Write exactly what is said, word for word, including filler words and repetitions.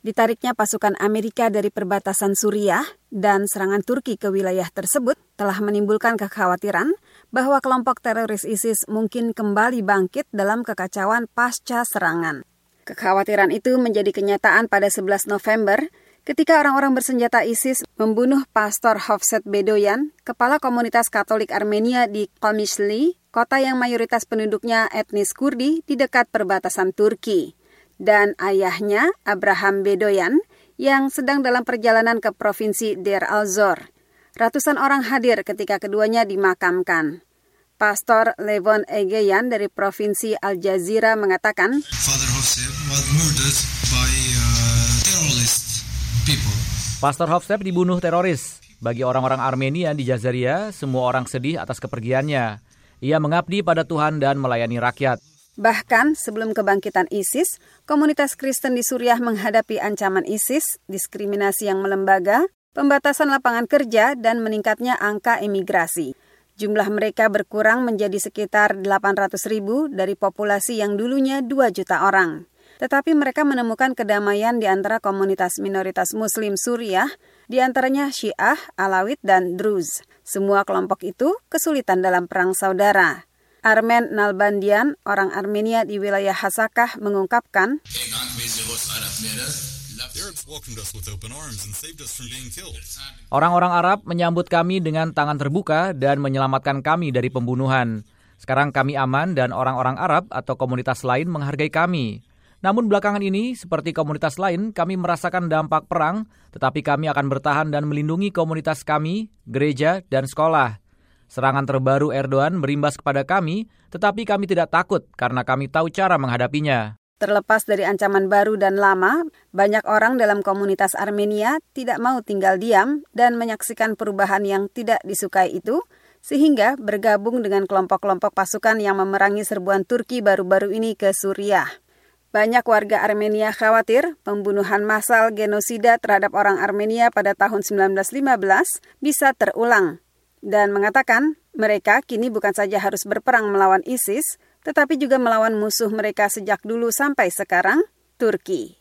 Ditariknya pasukan Amerika dari perbatasan Suriah dan serangan Turki ke wilayah tersebut telah menimbulkan kekhawatiran bahwa kelompok teroris ISIS mungkin kembali bangkit dalam kekacauan pasca serangan. Kekhawatiran itu menjadi kenyataan pada sebelas November ketika orang-orang bersenjata ISIS membunuh Pastor Hovset Bedoyan, kepala komunitas Katolik Armenia di Qamishli, kota yang mayoritas penduduknya etnis Kurdi di dekat perbatasan Turki, dan ayahnya Abraham Bedoyan yang sedang dalam perjalanan ke provinsi Deir al-Zor. Ratusan orang hadir ketika keduanya dimakamkan. Pastor Levon Egeyan dari provinsi Al-Jazira mengatakan, Father Hovset was murdered by uh, terrorist people. Pastor Hovset dibunuh teroris. Bagi orang-orang Armenia di Jazaria, semua orang sedih atas kepergiannya. Ia mengabdi pada Tuhan dan melayani rakyat. Bahkan sebelum kebangkitan ISIS, komunitas Kristen di Suriah menghadapi ancaman ISIS, diskriminasi yang melembaga, pembatasan lapangan kerja, dan meningkatnya angka imigrasi. Jumlah mereka berkurang menjadi sekitar delapan ratus ribu dari populasi yang dulunya dua juta orang. Tetapi mereka menemukan kedamaian di antara komunitas minoritas Muslim Suriah, di antaranya Syiah, Alawit, dan Druz. Semua kelompok itu kesulitan dalam perang saudara. Armen Nalbandian, orang Armenia di wilayah Hasakah, mengungkapkan, orang-orang Arab menyambut kami dengan tangan terbuka dan menyelamatkan kami dari pembunuhan. Sekarang kami aman dan orang-orang Arab atau komunitas lain menghargai kami. Namun belakangan ini, seperti komunitas lain, kami merasakan dampak perang, tetapi kami akan bertahan dan melindungi komunitas kami, gereja, dan sekolah. Serangan terbaru Erdogan berimbas kepada kami, tetapi kami tidak takut karena kami tahu cara menghadapinya. Terlepas dari ancaman baru dan lama, banyak orang dalam komunitas Armenia tidak mau tinggal diam dan menyaksikan perubahan yang tidak disukai itu, sehingga bergabung dengan kelompok-kelompok pasukan yang memerangi serbuan Turki baru-baru ini ke Suriah. Banyak warga Armenia khawatir pembunuhan massal genosida terhadap orang Armenia pada tahun sembilan belas lima belas bisa terulang, dan mengatakan mereka kini bukan saja harus berperang melawan ISIS, tetapi juga melawan musuh mereka sejak dulu sampai sekarang, Turki.